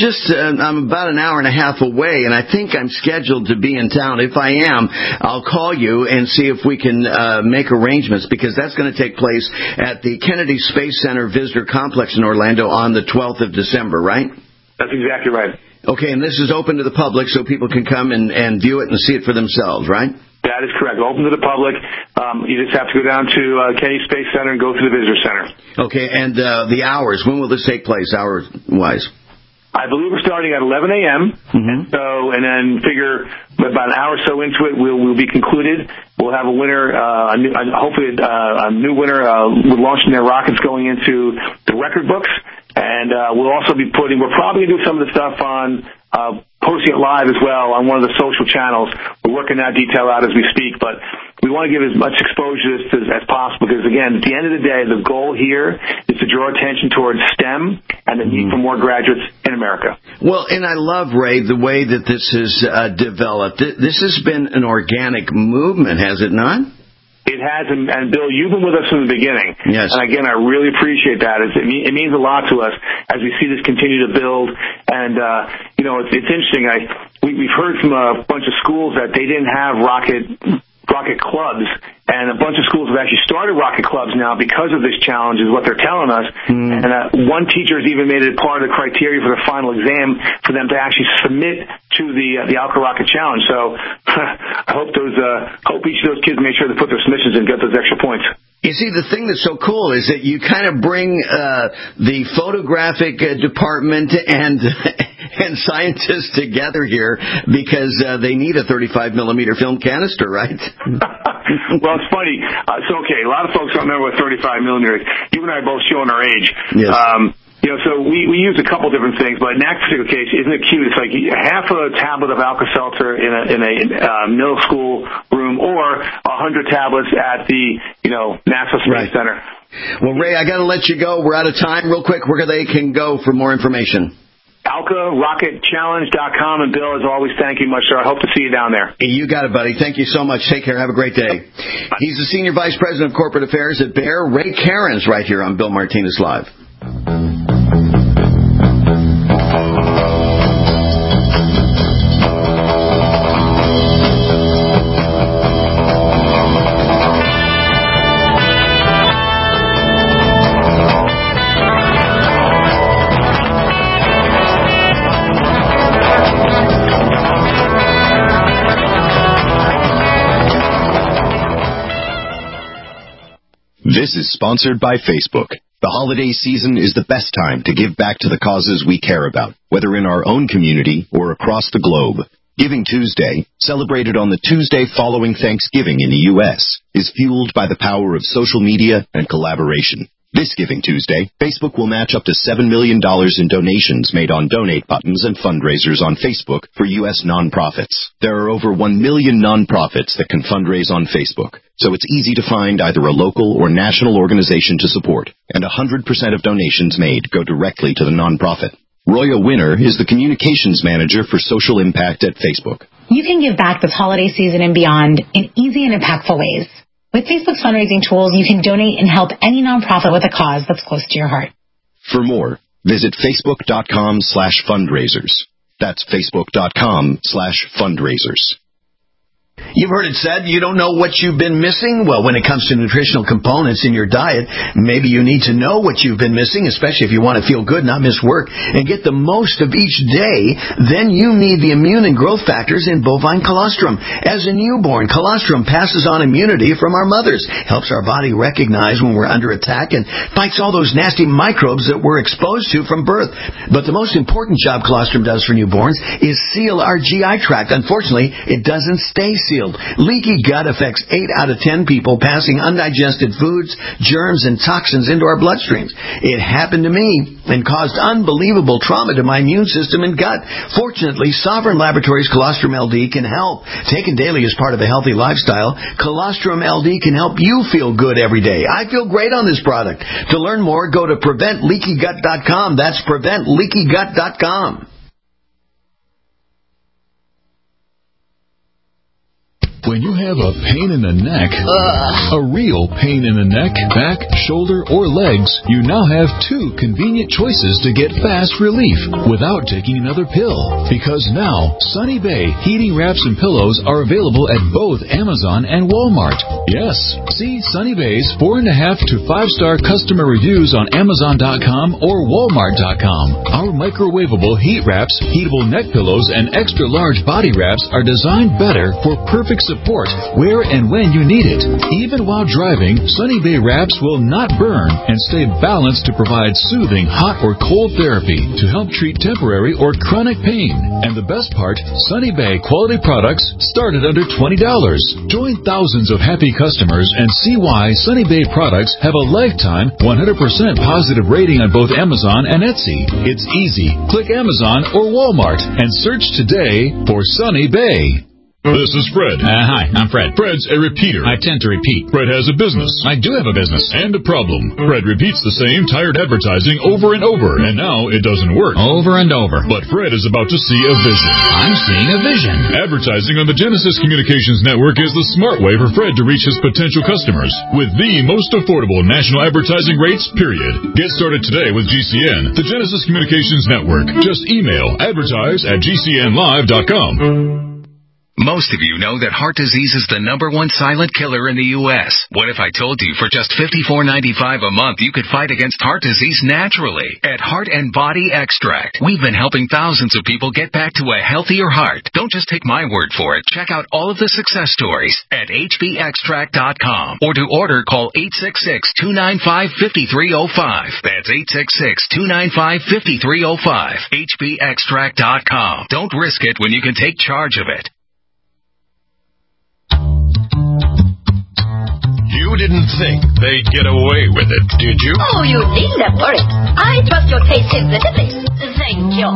I'm about an hour and a half away, and I think I'm scheduled to be in town. If I am, I'll call you and see if we can make arrangements, because that's going to take place at the Kennedy Space Center Visitor Complex in Orlando on the 12th of December, right? That's exactly right. Okay, and this is open to the public so people can come and view it and see it for themselves, right? That is correct. Open to the public. You just have to go down to Kennedy Space Center and go to the Visitor Center. Okay, and the hours, when will this take place, hour-wise? I believe we're starting at 11 a.m. And then figure about an hour or so into it, we'll be concluded. We'll have a winner, hopefully a new winner launching their rockets going into the record books. And we'll also be we're probably going to do some of the stuff on posting it live as well on one of the social channels. We're working that detail out as we speak, but we want to give as much exposure as possible because, again, at the end of the day, the goal here is to draw attention towards STEM and the need for more graduates in America. Well, and I love, Ray, the way that this has developed. This has been an organic movement, has it not? It has, and Bill, you've been with us from the beginning. Yes. And again, I really appreciate that. It means a lot to us as we see this continue to build. And, it's interesting. We've heard from a bunch of schools that they didn't have rocket clubs, and a bunch of schools have actually started rocket clubs now because of this challenge, is what they're telling us. And one teacher has even made it part of the criteria for the final exam for them to actually submit to the Alka Rocket Challenge. So I hope each of those kids make sure to put their submissions in and get those extra points. You see, the thing that's so cool is that you kind of bring the photographic department and scientists together here because they need a 35-millimeter film canister, right? Well, it's funny. Okay, a lot of folks don't know what 35-millimeter is. You and I are both showing our age. Yes. So we use a couple different things, but in that particular case, isn't it cute? It's like half a tablet of Alka-Seltzer in a middle school room, or 100 tablets at the NASA Space Center. Well, Ray, I got to let you go. We're out of time. Real quick, where they can go for more information? AlkaRocketChallenge.com. And Bill, as always, thank you much, sir. I hope to see you down there. You got it, buddy. Thank you so much. Take care. Have a great day. Bye. He's the Senior Vice President of Corporate Affairs at Bayer, Ray Cairns, right here on Bill Martinez Live. This is sponsored by Facebook. The holiday season is the best time to give back to the causes we care about, whether in our own community or across the globe. Giving Tuesday, celebrated on the Tuesday following Thanksgiving in the U.S., is fueled by the power of social media and collaboration. This Giving Tuesday, Facebook will match up to $7 million in donations made on donate buttons and fundraisers on Facebook for U.S. nonprofits. There are over 1 million nonprofits that can fundraise on Facebook, so it's easy to find either a local or national organization to support, and 100% of donations made go directly to the nonprofit. Roya Winner is the Communications Manager for Social Impact at Facebook. You can give back this holiday season and beyond in easy and impactful ways. With Facebook's fundraising tools, you can donate and help any nonprofit with a cause that's close to your heart. For more, visit facebook.com/fundraisers. That's facebook.com/fundraisers. You've heard it said you don't know what you've been missing. Well, when it comes to nutritional components in your diet, maybe you need to know what you've been missing, especially if you want to feel good, not miss work, and get the most of each day. Then you need the immune and growth factors in bovine colostrum. As a newborn, colostrum passes on immunity from our mothers, helps our body recognize when we're under attack, and fights all those nasty microbes that we're exposed to from birth. But the most important job colostrum does for newborns is seal our GI tract. Unfortunately, it doesn't stay sealed. Leaky gut affects 8 out of 10 people, passing undigested foods, germs, and toxins into our bloodstreams. It happened to me and caused unbelievable trauma to my immune system and gut. Fortunately, Sovereign Laboratories Colostrum LD can help. Taken daily as part of a healthy lifestyle, Colostrum LD can help you feel good every day. I feel great on this product. To learn more, go to PreventLeakyGut.com. That's PreventLeakyGut.com. When you have a pain in the neck, a real pain in the neck, back, shoulder, or legs, you now have 2 convenient choices to get fast relief without taking another pill. Because now, Sunny Bay heating wraps and pillows are available at both Amazon and Walmart. Yes, see Sunny Bay's 4.5 to 5-star customer reviews on Amazon.com or Walmart.com. Our microwavable heat wraps, heatable neck pillows, and extra large body wraps are designed better for perfect support where and when you need it. Even while driving, Sunny Bay wraps will not burn and stay balanced to provide soothing hot or cold therapy to help treat temporary or chronic pain. And the best part, Sunny Bay quality products start at under $20. Join thousands of happy customers and see why Sunny Bay products have a lifetime 100% positive rating on both Amazon and Etsy. It's easy. Click Amazon or Walmart and search today for Sunny Bay. This is Fred. Hi, I'm Fred. Fred's a repeater. I tend to repeat. Fred has a business. I do have a business. And a problem. Fred repeats the same tired advertising over and over, and now it doesn't work. Over and over. But Fred is about to see a vision. I'm seeing a vision. Advertising on the Genesis Communications Network is the smart way for Fred to reach his potential customers with the most affordable national advertising rates, period. Get started today with GCN, the Genesis Communications Network. Just email advertise@gcnlive.com. Most of you know that heart disease is the #1 silent killer in the U.S. What if I told you for just $54.95 a month you could fight against heart disease naturally? At Heart and Body Extract, we've been helping thousands of people get back to a healthier heart. Don't just take my word for it. Check out all of the success stories at hbextract.com. Or to order, call 866-295-5305. That's 866-295-5305. hbextract.com. Don't risk it when you can take charge of it. You didn't think they'd get away with it, did you? Oh, you needn't worry. I trust your taste sensitivity. Thank you.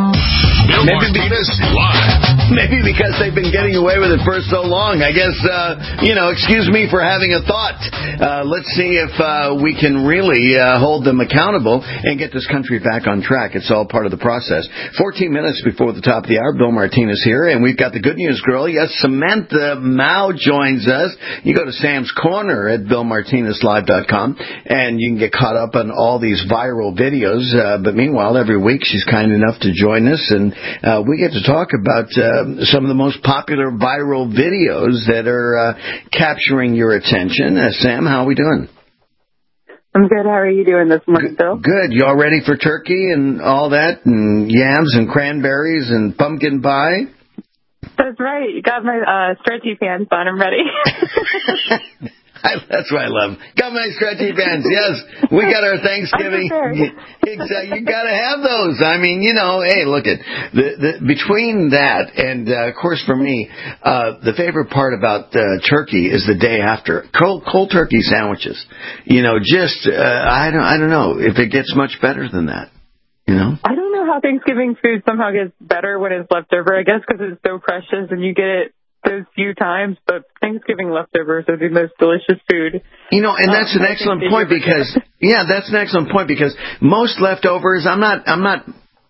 Maybe because they've been getting away with it for so long. I guess, excuse me for having a thought. Let's see if we can really hold them accountable and get this country back on track. It's all part of the process. 14 minutes before the top of the hour, Bill Martinez here, and we've got the good news girl. Yes, Samantha Mao joins us. You go to Sam's Corner at BillMartinezLive.com, and you can get caught up on all these viral videos. But meanwhile, every week she's kind enough to join us, and we get to talk about some of the most popular viral videos that are capturing your attention. Sam, how are we doing? I'm good. How are you doing this morning, Bill? Good. You all ready for turkey and all that, and yams and cranberries and pumpkin pie? That's right. You got my stretchy pants on. I'm ready. That's what I love. Got my stretchy pants. Yes, we got our Thanksgiving. You got to have those. I mean, hey, look at between that and of course for me, the favorite part about turkey is the day after. Cold turkey sandwiches. I don't know if it gets much better than that. I don't know how Thanksgiving food somehow gets better when it's left over. I guess because it's so precious and you get it those few times, but Thanksgiving leftovers are the most delicious food. And that's an excellent point because, that's an excellent point because most leftovers, I'm not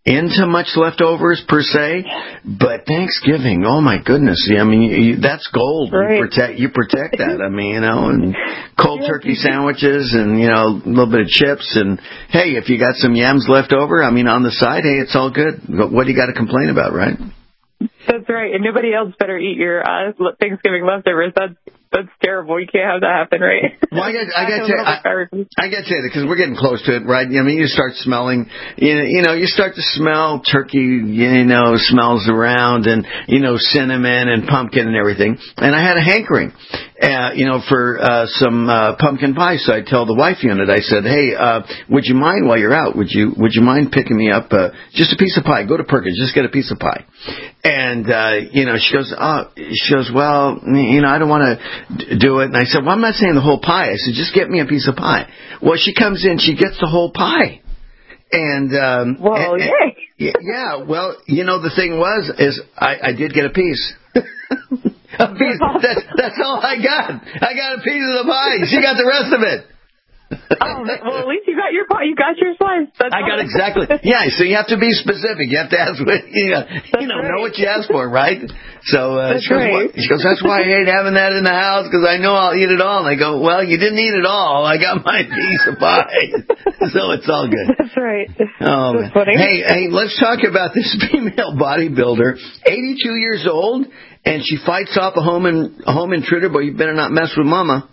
into much leftovers per se, but Thanksgiving, oh my goodness! I mean, that's gold. Right. You protect that. I mean, and cold turkey sandwiches, and a little bit of chips, and hey, if you got some yams left over, I mean, on the side, hey, it's all good. What do you got to complain about, right? That's right, and nobody else better eat your Thanksgiving leftovers. That's terrible. You can't have that happen, right? Well, I got to say that because we're getting close to it, right? I mean, you start smelling, you start to smell turkey, smells around, and cinnamon and pumpkin and everything. And I had a hankering, for some pumpkin pie. So I tell the wife unit, I said, hey, would you mind while you're out? Would you mind picking me up just a piece of pie? Go to Perkins, just get a piece of pie. And she goes, well, I don't want to do it. And I said, well, I'm not saying the whole pie. I said, just get me a piece of pie. Well, she comes in, she gets the whole pie. And, yay. Yeah, well, the thing is I did get a piece. A piece. That's all I got. I got a piece of the pie. She got the rest of it. Well, at least you got your pie. You got your slice. I got exactly. Yeah, so you have to be specific. You have to ask what know what you ask for, right? So she goes, that's why I hate having that in the house because I know I'll eat it all. And I go, well, you didn't eat it all. I got my piece of pie, so it's all good. That's right. Oh, that's funny. Hey, let's talk about this female bodybuilder, 82 years old, and she fights off a home intruder. But you better not mess with Mama.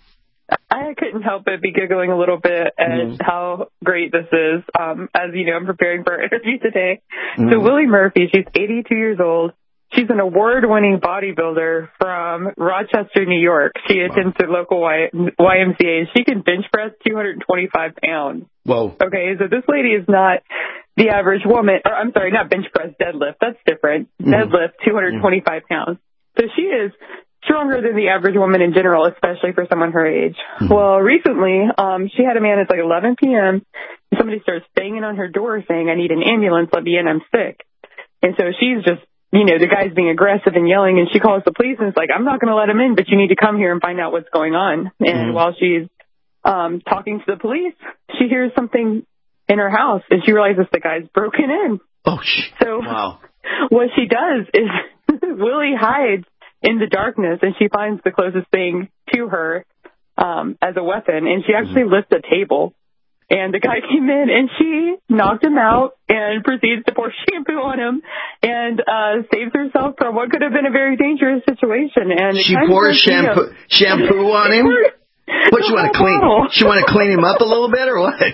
I couldn't help but be giggling a little bit at how great this is. As you know, I'm preparing for our interview today. So Willie Murphy, she's 82 years old. She's an award-winning bodybuilder from Rochester, New York. She attends the local YMCA, and she can bench press 225 pounds. Whoa. Okay, so this lady is not the average woman. Or I'm sorry, not bench press, deadlift. That's different. Deadlift, 225 pounds. So she is stronger than the average woman in general, especially for someone her age. Well, recently, she had a man, it's like 11 p.m., and somebody starts banging on her door saying, I need an ambulance, let me in, I'm sick. And so she's just, the guy's being aggressive and yelling, and she calls the police, and it's like, I'm not going to let him in, but you need to come here and find out what's going on. And while she's talking to the police, she hears something in her house, and she realizes the guy's broken in. Oh, so what she does is Willie hides in the darkness, and she finds the closest thing to her as a weapon, and she actually lifts a table. And the guy came in, and she knocked him out and proceeds to pour shampoo on him and saves herself from what could have been a very dangerous situation. And she pours shampoo on him? What, she want to clean him up a little bit, or what? I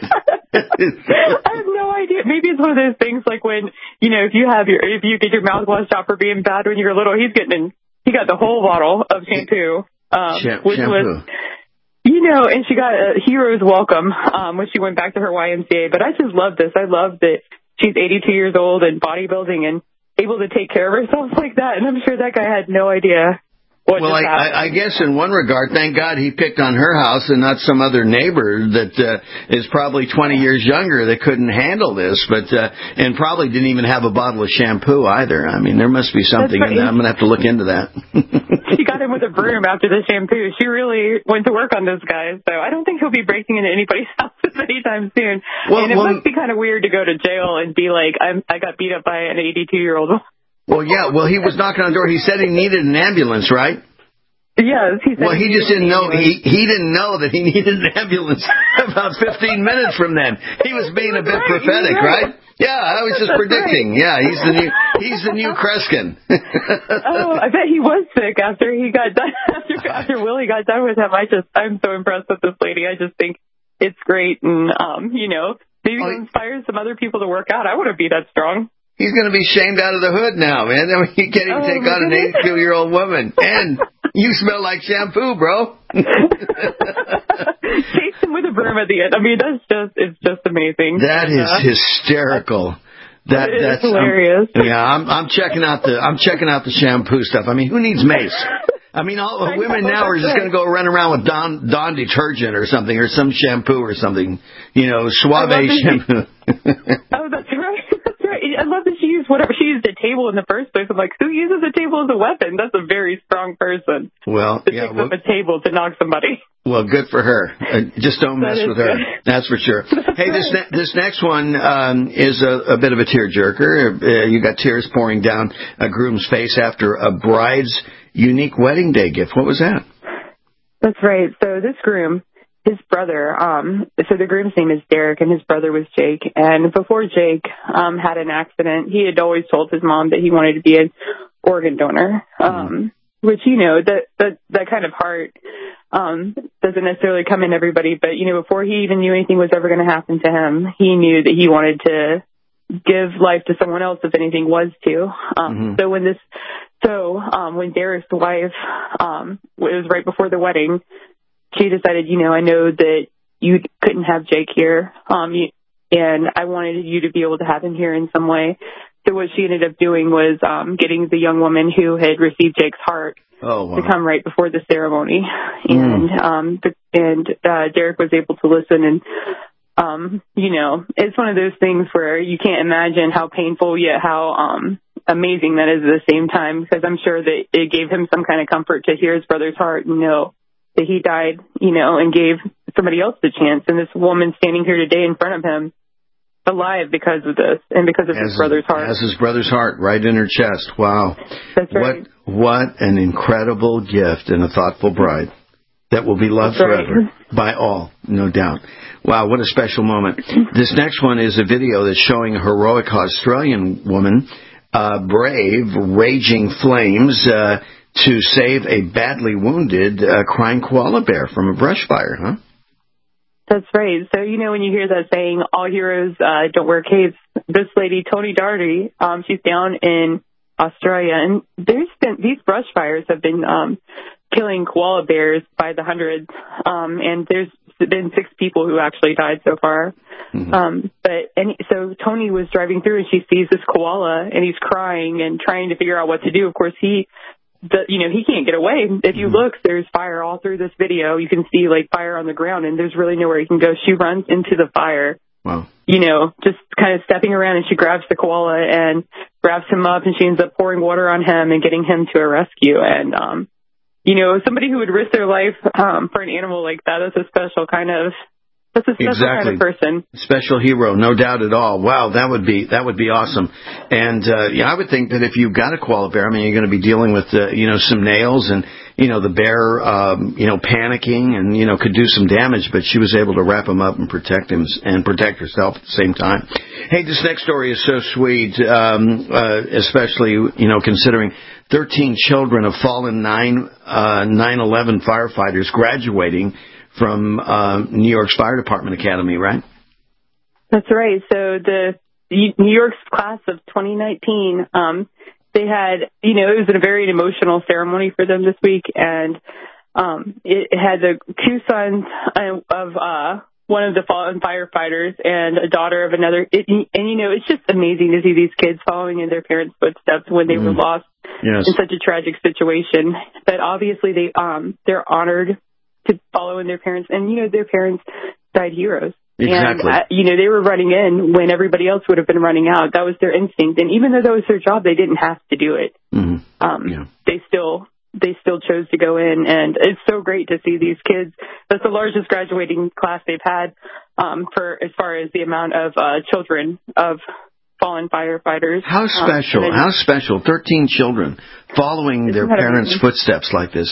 have no idea. Maybe it's one of those things like when, if you get your mouthwash out for being bad when you were little, he got the whole bottle of shampoo, which was, and she got a hero's welcome when she went back to her YMCA. But I just love this. I love that she's 82 years old and bodybuilding and able to take care of herself like that. And I'm sure that guy had no idea. Well, I guess in one regard, thank God he picked on her house and not some other neighbor that is probably 20 years younger that couldn't handle this, and probably didn't even have a bottle of shampoo either. I mean, there must be something in that. I'm going to have to look into that. She got him with a broom after the shampoo. She really went to work on this guy, so I don't think he'll be breaking into anybody's houses anytime soon. Well, and it must be kind of weird to go to jail and be like, I got beat up by an 82-year-old. Well, yeah. Well, he was knocking on the door. He said he needed an ambulance, right? Yes. He said he just didn't know. He didn't know that he needed an ambulance about 15 minutes from then. He was being a bit prophetic, right? Yeah, I was just predicting. Right. Yeah, he's the new Kreskin. I bet he was sick after he got done. After Willie got done with him. I'm so impressed with this lady. I just think it's great, and maybe it'll inspire some other people to work out. I wouldn't be that strong. He's going to be shamed out of the hood now, man. I mean, you can't even take on an 82-year-old woman. And you smell like shampoo, bro. Chase him with a broom at the end. I mean, it's just amazing. That is hysterical. That's hilarious. I'm checking out the shampoo stuff. I mean, who needs Mace? I mean, all the women now are just going to go run around with Dawn detergent or something, or some shampoo or something. Suave shampoo. Oh, that's right. I love that she used whatever. She used a table in the first place. I'm like, who uses a table as a weapon? That's a very strong person. Well, to pick up a table to knock somebody. Well, good for her. Just don't mess with her. That's for sure. Hey, this next one is a bit of a tearjerker. You got tears pouring down a groom's face after a bride's unique wedding day gift. What was that? That's right. So this groom, his brother, so the groom's name is Derek and his brother was Jake. And before Jake had an accident, he had always told his mom that he wanted to be an organ donor, which, that kind of heart doesn't necessarily come in everybody. But, before he even knew anything was ever going to happen to him, he knew that he wanted to give life to someone else if anything was to. So when Derek's wife, it was right before the wedding, she decided, I know that you couldn't have Jake here, and I wanted you to be able to have him here in some way. So what she ended up doing was getting the young woman who had received Jake's heart to come right before the ceremony. And Derek was able to listen. And, it's one of those things where you can't imagine how painful yet how amazing that is at the same time, because I'm sure that it gave him some kind of comfort to hear his brother's heart and know that he died, and gave somebody else the chance. And this woman standing here today in front of him, alive because of this and because of his brother's heart. Has his brother's heart right in her chest. Wow. That's right. What an incredible gift and a thoughtful bride that will be loved forever by all, no doubt. Wow, what a special moment. This next one is a video that's showing a heroic Australian woman, brave, raging flames, to save a badly wounded crying koala bear from a brush fire, huh? That's right. So, when you hear that saying, all heroes don't wear capes, this lady, Tony Doherty, she's down in Australia, and these brush fires have been killing koala bears by the hundreds, and there's been 6 people who actually died so far. So Tony was driving through, and she sees this koala, and he's crying and trying to figure out what to do. Of course, he can't get away. If you look, there's fire all through this video. You can see fire on the ground, and there's really nowhere he can go. She runs into the fire. Wow. Just kind of stepping around, and she grabs the koala and grabs him up, and she ends up pouring water on him and getting him to a rescue. And, somebody who would risk their life for an animal like that's a special kind of kind of person. Special hero, no doubt at all. Wow, that would be awesome. And I would think that if you've got a koala bear, you're going to be dealing with some nails and the bear panicking and could do some damage, but she was able to wrap him up and protect him and protect herself at the same time. Hey, this next story is so sweet, especially considering 13 children of fallen 9/11 firefighters graduating from New York's Fire Department Academy, right? That's right. So the New York's class of 2019, they had, it was a very emotional ceremony for them this week, and it had the 2 sons of one of the fallen firefighters and a daughter of another. It's just amazing to see these kids following in their parents' footsteps when they were lost in such a tragic situation. But obviously they're honored to follow in their parents, and their parents died heroes. Exactly. And they were running in when everybody else would have been running out. That was their instinct, and even though that was their job, they didn't have to do it. They still chose to go in, and it's so great to see these kids. That's the largest graduating class they've had for as far as the amount of children of fallen firefighters. How special! How special! 13 children following their parents' footsteps like this.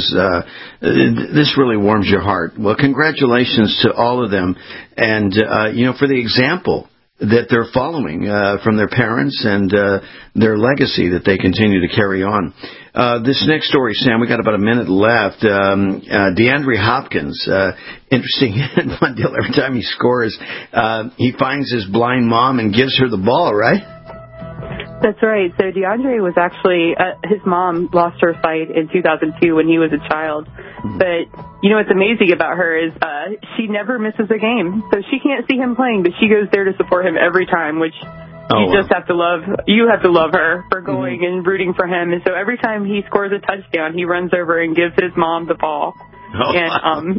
This really warms your heart. Well, congratulations to all of them, and for the example that they're following from their parents and their legacy that they continue to carry on. This next story, Sam, we got about a minute left. DeAndre Hopkins, interesting one deal. Every time he scores, he finds his blind mom and gives her the ball, right? That's right. So DeAndre was actually, his mom lost her sight in 2002 when he was a child. But, what's amazing about her is she never misses a game. So she can't see him playing, but she goes there to support him every time, which just have to love. You have to love her for going and rooting for him. And so every time he scores a touchdown, he runs over and gives his mom the ball.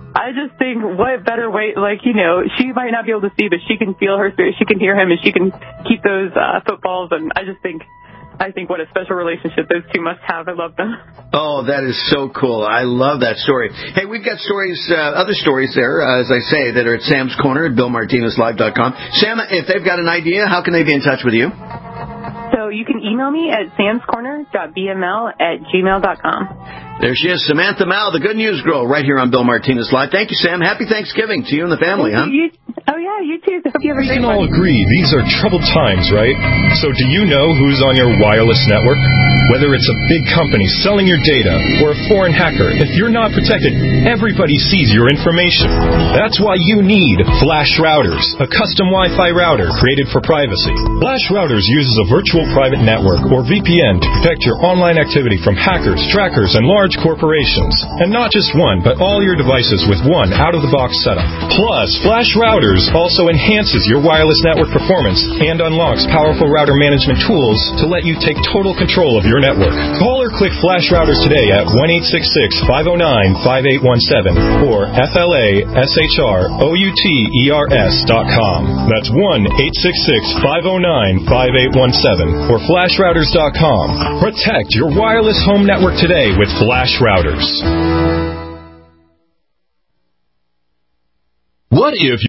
I just think what better way, she might not be able to see, but she can feel her spirit, she can hear him, and she can keep those footballs, and I think what a special relationship those two must have. I love them. Oh, that is so cool. I love that story. Hey, we've got stories, other stories there, as I say, that are at Sam's Corner at BillMartinezLive.com. Sam, if they've got an idea, how can they be in touch with you? So you can email me at samscorner.bml@gmail.com. There she is, Samantha Mao, the Good News Girl, right here on Bill Martinez Live. Thank you, Sam. Happy Thanksgiving to you and the family, huh? You too. Hope you have a We can all agree these are troubled times, right? So do you know who's on your wireless network? Whether it's a big company selling your data or a foreign hacker, if you're not protected, everybody sees your information. That's why you need Flash Routers, a custom Wi-Fi router created for privacy. Flash Routers uses a virtual private network, or VPN, to protect your online activity from hackers, trackers, and large corporations. And not just one, but all your devices with one out-of-the-box setup. Plus, Flash Routers also enhances your wireless network performance and unlocks powerful router management tools to let you take total control of your network. Call or click Flash Routers today at 1-866-509-5817 or FLASHROUTERS.com. That's 1-866-509-5817 or FlashRouters.com. Protect your wireless home network today with Flash Routers. What if